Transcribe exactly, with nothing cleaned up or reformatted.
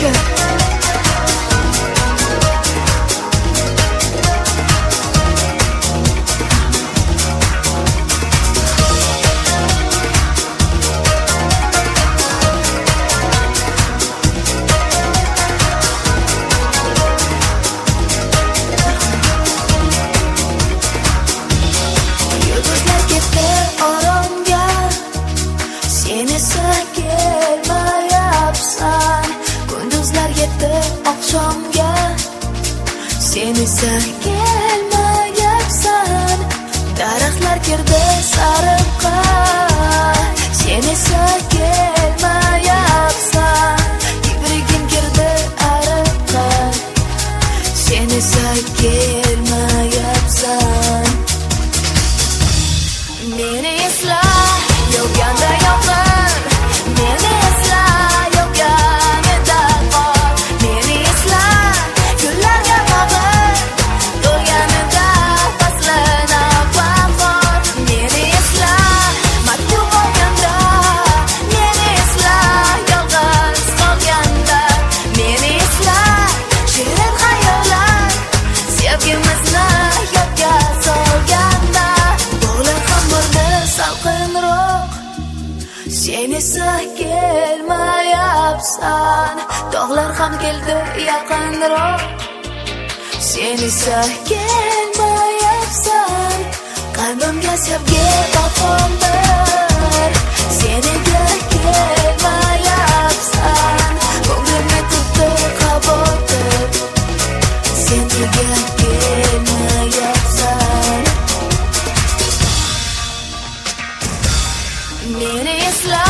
boshi. Oqshomga sen esa kelmayapsan. Daraxtlar kirdi sariqqa, sen esa kelmayapsan. Kibrigim kirdi ariqqa, sen esa kelmayapsan. Meni esla, yog'ganda yomg'ir, meni esla, yog'ganida qor. Meni esla, kunlarga bag'ir, to'lganida faslina bahor. Meni esla, maktub olganda, meni esla, yolg'iz qolganda. Meni esla, shirin xayollar, sevgimizni yodga solganda. Bog'lar hamburni salqinroq, sen esa kelmayapsan. Tog'lar ham keldi yaqinroq, sen esa kelmayapsan. Qalbimga sevgi boqondir, sen nega kelmayapsan. Ko'nglimni tutdi qabotir, sen nega kelmayapsan. Meni esla,